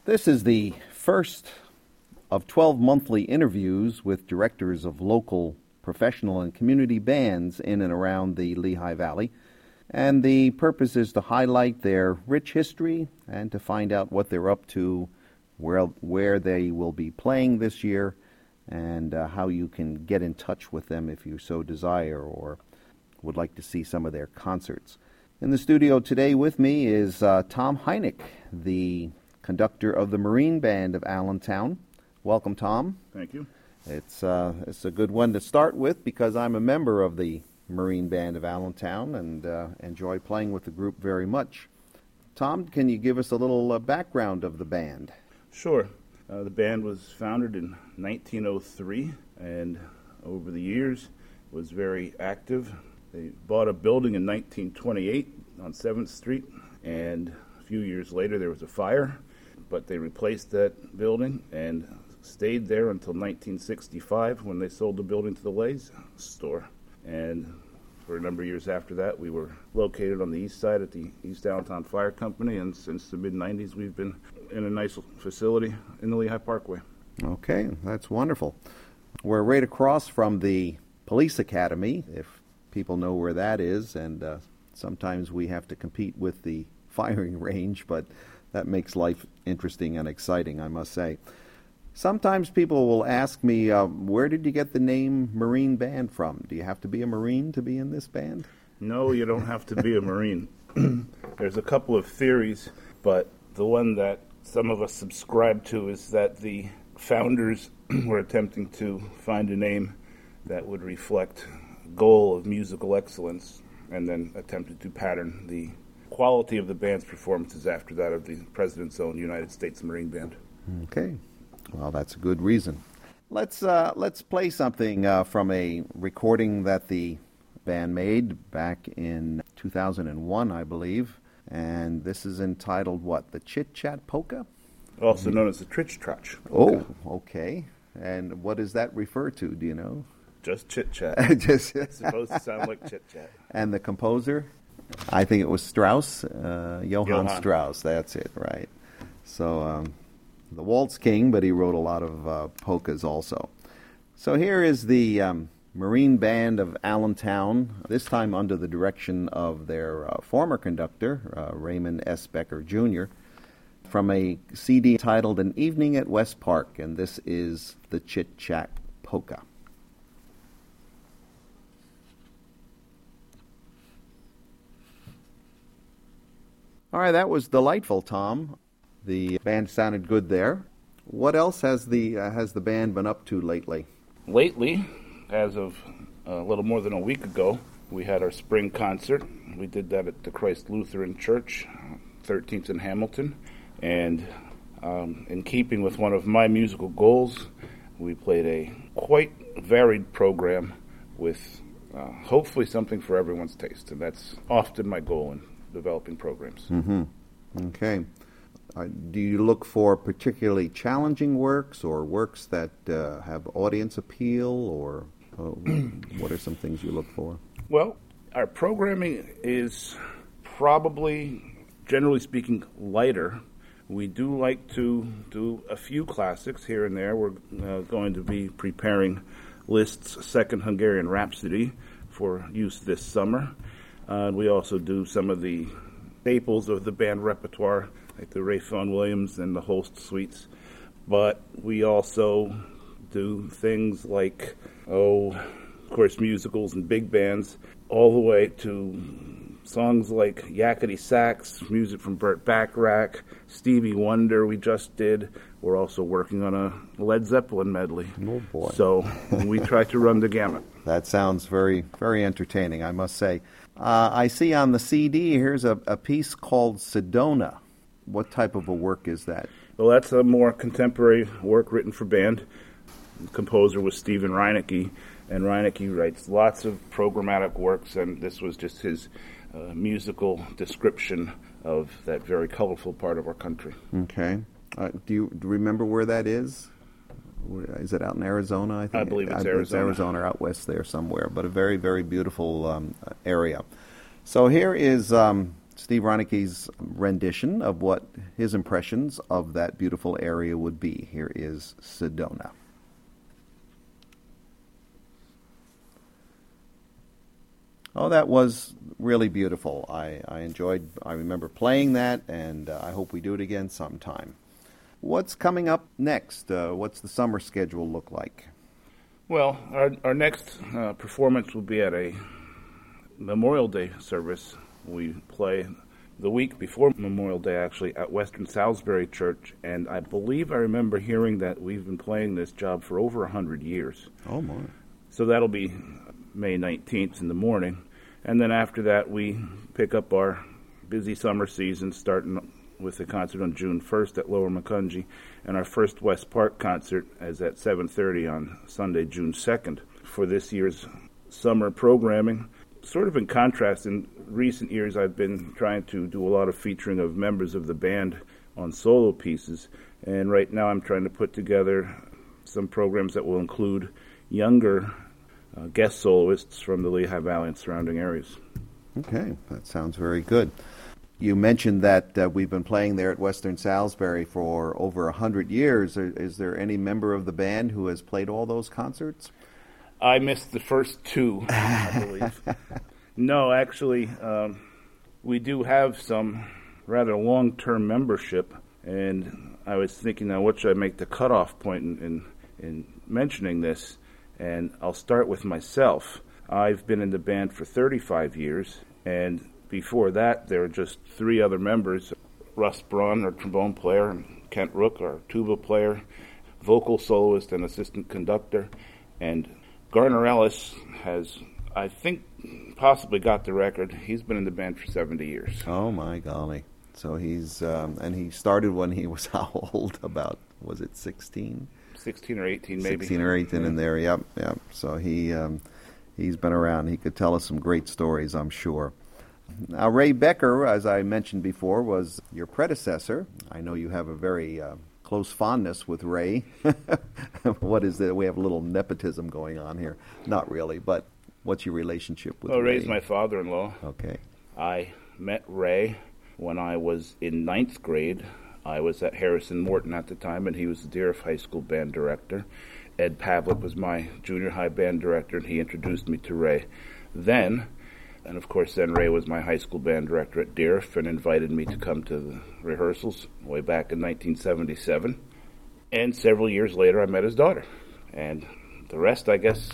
This is the first of 12 monthly interviews with directors of local professional and community bands in and around the Lehigh Valley. And the purpose is to highlight their rich history and to find out what they're up to, where they will be playing this year, and how you can get in touch with them if you so desire or would like to see some of their concerts. In the studio today with me is Tom Heineck, the conductor of the Marine Band of Allentown. Welcome, Tom. Thank you. It's a good one to start with because I'm a member of the Marine Band of Allentown and enjoy playing with the group very much. Tom, can you give us a little background of the band? Sure. The band was founded in 1903 and over the years was very active. They bought a building in 1928 on 7th Street, and a few years later there was a fire, but they replaced that building and stayed there until 1965 when they sold the building to the Lay's store. And for a number of years after that, we were located on the east side at the East Allentown Fire Company, and since the mid-'90s we've been in a nice facility in the Lehigh Parkway. Okay, that's wonderful. We're right across from the Police Academy, if people know where that is, and sometimes we have to compete with the firing range, but that makes life interesting and exciting, I must say. Sometimes people will ask me, where did you get the name Marine Band from? Do you have to be a Marine to be in this band? No, you don't have to be a Marine. There's a couple of theories, but the one that some of us subscribe to is that the founders were attempting to find a name that would reflect the goal of musical excellence and then attempted to pattern the quality of the band's performances after that of the President's own United States Marine Band. Okay. Well, that's a good reason. Let's play something from a recording that the band made back in 2001, I believe. And this is entitled, what, the Chit Chat Polka? Also known as the Tritch Trotch. Oh, okay. And what does that refer to, do you know? Just chit-chat. It's supposed to sound like chit-chat. And the composer? I think it was Strauss, Johann Strauss, that's it, right. So, the Waltz King, but he wrote a lot of polkas also. So here is the Marine Band of Allentown, this time under the direction of their former conductor, Raymond S. Becker, Jr., from a CD titled An Evening at West Park, and this is the Chit Chat Polka. All right, that was delightful, Tom. The band sounded good there. What else has the band been up to lately? Lately, as of a little more than a week ago, we had our spring concert. We did that at the Christ Lutheran Church, 13th and Hamilton. And in keeping with one of my musical goals, we played a quite varied program with hopefully something for everyone's taste. And that's often my goal in developing programs. Mm-hmm. Okay. Do you look for particularly challenging works or works that have audience appeal, or what are some things you look for? Well, our programming is probably, generally speaking, lighter. We do like to do a few classics here and there. We're going to be preparing Liszt's Second Hungarian Rhapsody for use this summer. We also do some of the staples of the band repertoire, like the Ralph Vaughan Williams and the Holst suites. But we also do things like, of course, musicals and big bands, all the way to songs like Yakety Sax, music from Burt Bacharach, Stevie Wonder we just did. We're also working on a Led Zeppelin medley. Oh, boy. So we try to run the gamut. That sounds very, very entertaining, I must say. I see on the CD, here's a piece called Sedona. What type of a work is that? Well, that's a more contemporary work written for band. The composer was Stephen Reinecke, and Reinecke writes lots of programmatic works, and this was just his musical description of that very colorful part of our country. Okay. Do you remember where that is? Is it out in Arizona? I think I believe it's Arizona. It's Arizona or out west there somewhere, but a very, very beautiful area. So here is Steve Reineke's rendition of what his impressions of that beautiful area would be. Here is Sedona. Oh, that was really beautiful. I remember playing that, and I hope we do it again sometime. What's coming up next? What's the summer schedule look like? Well, our next performance will be at a Memorial Day service. We play the week before Memorial Day, actually, at Western Salisbury Church, and I believe I remember hearing that we've been playing this job for over 100 years. Oh, my. So that'll be May 19th in the morning, and then after that we pick up our busy summer season, starting with a concert on June 1st at Lower Macungie, and our first West Park concert is at 7:30 on Sunday, June 2nd. For this year's summer programming, sort of in contrast, in recent years I've been trying to do a lot of featuring of members of the band on solo pieces, and right now I'm trying to put together some programs that will include younger guest soloists from the Lehigh Valley and surrounding areas. Okay, that sounds very good. You mentioned that we've been playing there at Western Salisbury for over 100 years. Is there any member of the band who has played all those concerts? I missed the first two, I believe. No, actually, we do have some rather long-term membership, and I was thinking, now what should I make the cutoff point in mentioning this? And I'll start with myself. I've been in the band for 35 years, and before that, there were just three other members: Russ Braun, our trombone player, and Kent Rook, our tuba player, vocal soloist and assistant conductor. And Garner Ellis has, I think, possibly got the record. He's been in the band for 70 years. Oh, my golly. So he's, and he started when he was how old? About, was it 16? 16 or 18, maybe. 16 or 18 in there, yep. So he's been around. He could tell us some great stories, I'm sure. Now, Ray Becker, as I mentioned before, was your predecessor. I know you have a very close fondness with Ray. What is it? We have a little nepotism going on here. Not really, but what's your relationship with Ray? Ray's my father-in-law. Okay. I met Ray when I was in 9th grade. I was at Harrison Morton at the time, and he was the Deerfield High School band director. Ed Pavlik was my junior high band director, and he introduced me to Ray. Then Ray was my high school band director at Deerfield and invited me to come to the rehearsals way back in 1977. And several years later, I met his daughter. And the rest, I guess,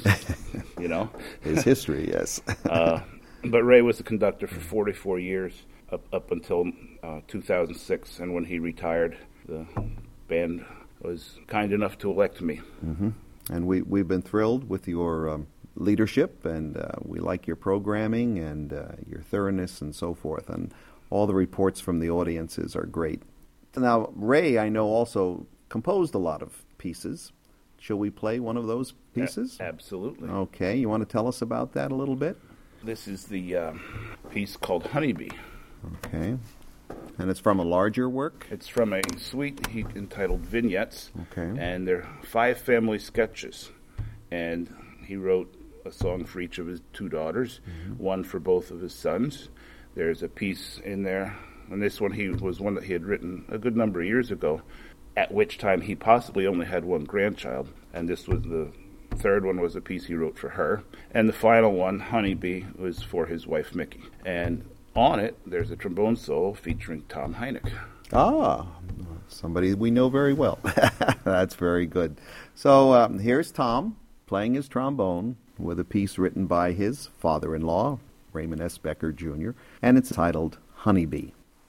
His history, yes. But Ray was the conductor for 44 years, up until 2006. And when he retired, the band was kind enough to elect me. Mm-hmm. And we've been thrilled with your leadership, and we like your programming and your thoroughness and so forth, and all the reports from the audiences are great. Now, Ray, I know, also composed a lot of pieces. Shall we play one of those pieces? Absolutely. Okay, you want to tell us about that a little bit? This is the piece called Honeybee. Okay. And it's from a larger work? It's from a suite he entitled Vignettes. Okay. And they're 5 family sketches. And he wrote a song for each of his 2 daughters, one for both of his sons. There's a piece in there, and this one was one that he had written a good number of years ago, at which time he possibly only had one grandchild, and this was the third one, was a piece he wrote for her. And the final one, Honeybee, was for his wife Mickey. And on it, there's a trombone solo featuring Tom Hynek. Ah, somebody we know very well. That's very good. So here's Tom playing his trombone with a piece written by his father-in-law, Raymond S. Becker, Jr., and it's titled Honeybee.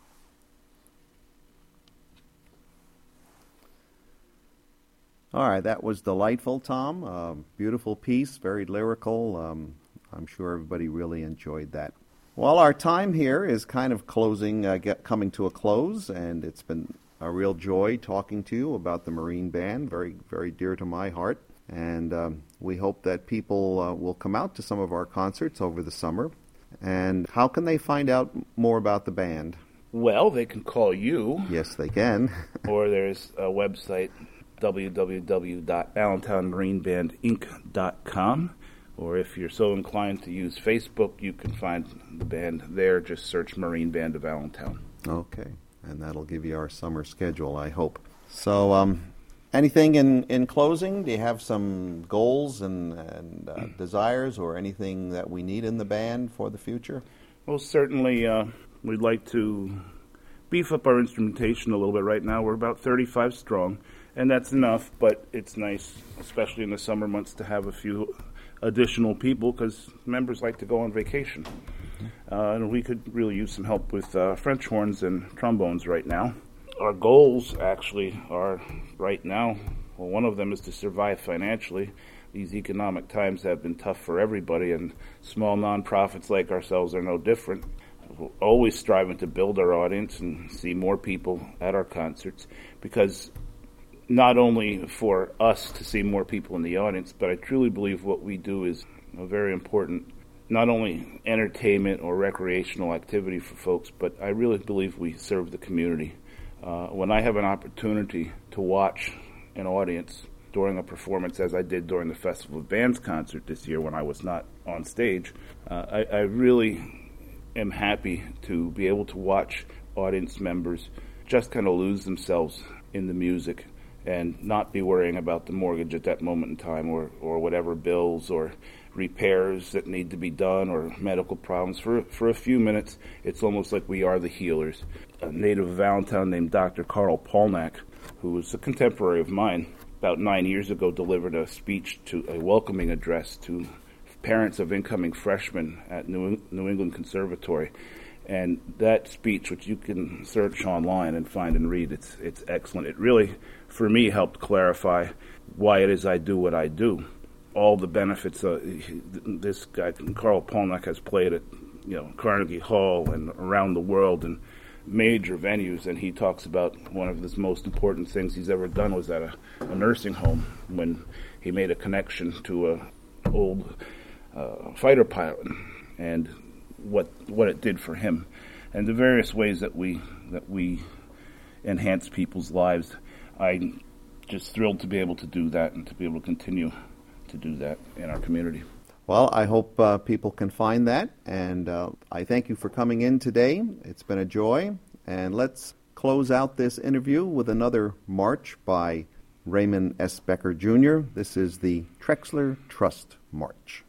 All right, that was delightful, Tom. Beautiful piece, very lyrical. I'm sure everybody really enjoyed that. Well, our time here is kind of coming to a close, and it's been a real joy talking to you about the Marine Band, very, very dear to my heart. And we hope that people will come out to some of our concerts over the summer. And how can they find out more about the band? Well, they can call you. Yes, they can. Or there's a website, www.allentownmarinebandinc.com, or if you're so inclined to use Facebook, you can find the band there. Just search Marine Band of Allentown. Okay, and that'll give you our summer schedule, I hope. So, anything in closing? Do you have some goals and desires, or anything that we need in the band for the future? Well, certainly we'd like to beef up our instrumentation a little bit. Right now we're about 35 strong, and that's enough, but it's nice, especially in the summer months, to have a few additional people, because members like to go on vacation. And we could really use some help with French horns and trombones right now. Our goals actually are right now, well, one of them is to survive financially. These economic times have been tough for everybody, and small nonprofits like ourselves are no different. We're always striving to build our audience and see more people at our concerts, because not only for us to see more people in the audience, but I truly believe what we do is a very important, not only entertainment or recreational activity for folks, but I really believe we serve the community. When I have an opportunity to watch an audience during a performance, as I did during the Festival of Bands concert this year when I was not on stage, I really am happy to be able to watch audience members just kind of lose themselves in the music and not be worrying about the mortgage at that moment in time, or whatever bills or repairs that need to be done or medical problems. For a few minutes, it's almost like we are the healers. A native of Allentown named Dr. Carl Polnack, who was a contemporary of mine, about 9 years ago delivered a speech, to a welcoming address to parents of incoming freshmen at New England Conservatory. And that speech, which you can search online and find and read, it's excellent. It really, for me, helped clarify why it is I do what I do. All the benefits this guy, Carl Polnack, has played at Carnegie Hall and around the world and major venues, and he talks about one of his most important things he's ever done was at a nursing home, when he made a connection to a old fighter pilot and what it did for him, and the various ways that we enhance people's lives. I'm just thrilled to be able to do that and to be able to continue to do that in our community. Well, I hope people can find that, and I thank you for coming in today. It's been a joy, and let's close out this interview with another march by Raymond S. Becker Jr. This is the Trexler Trust March.